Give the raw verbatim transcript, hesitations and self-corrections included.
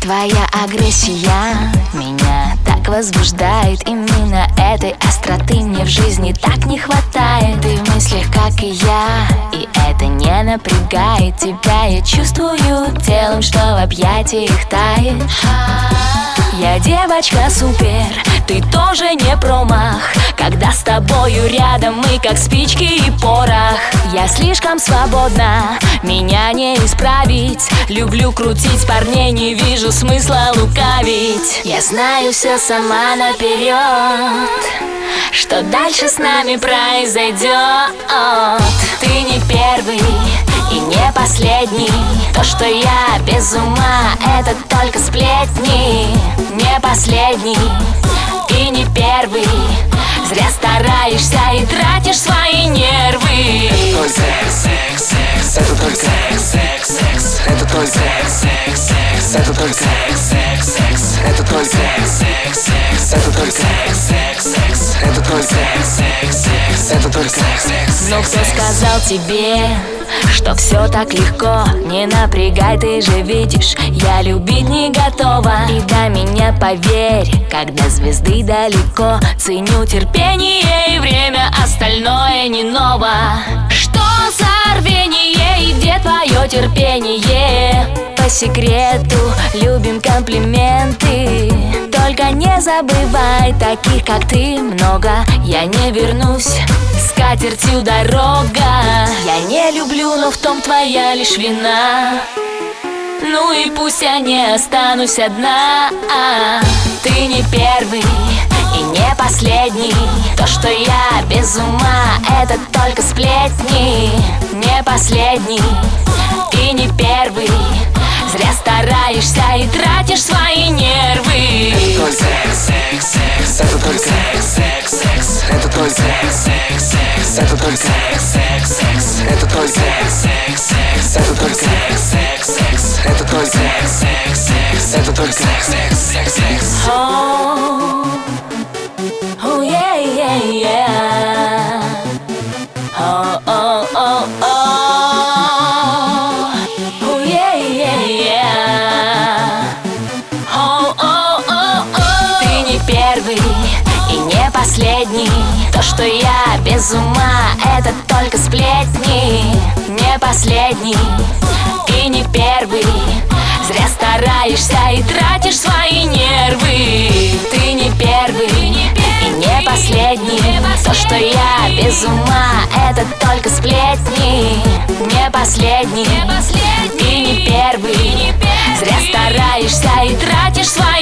Твоя агрессия меня так возбуждает. Именно этой остроты мне в жизни так не хватает. Ты в мыслях, как и я, и это не напрягает. Тебя я чувствую телом, что в объятиях тает. Я девочка супер, ты тоже не промах. Когда с тобою рядом мы как спички и порох. Я слишком свободна, меня не исправить. Люблю крутить парней, не вижу смысла лукавить. Я знаю все сама наперед, что дальше с нами произойдет. Ты не первый и не последний. То, что я без ума, это только сплетни. Не последний и не первый. Зря стараешься и тратишь свои нервы. Это твой секс, секс, секс. Это только секс, секс, секс. Это твой секс, секс, секс. Это только секс, секс, секс. Это твой секс, секс, секс. Это только секс, секс, секс. Это твой секс, секс, секс. Это только секс, секс. Но кто сказал тебе, что все так легко? Не напрягай, ты же видишь, я любить не готова. И до меня поверь, когда звезды далеко. Ценю терпение и время, остальное не ново. Что за рвение и где твое терпение? По секрету любим комплименты. Только не забывай, таких как ты много. Я не вернусь, с катертью дорога. Я не люблю, но в том твоя лишь вина. Ну и пусть я не останусь одна. Ты не первый и не последний. То, что я без ума, это только сплетни. Не последний и не первый. Зря стараешься и тратишь свои нервы. Это твой секс, секс, секс. Это только секс, секс, секс. Это твой секс, секс, секс. Это только секс, секс, секс. Это твой секс, секс, секс. Это только секс, секс, секс. Это твой секс, секс, секс. Это только секс, секс, секс, секс. Oh, oh yeah, yeah, yeah. Oh, oh, oh, oh. Oh yeah, yeah, yeah. Oh, oh, oh, oh. Ты не первый и не последний. То, что я без ума, это только сплетни. Не последний и не первый. Зря стараешься и тратишь свои нервы. Ты не первый и не последний. То, что я без ума, это только сплетни. Не последний и не первый. Зря стараешься и тратишь свои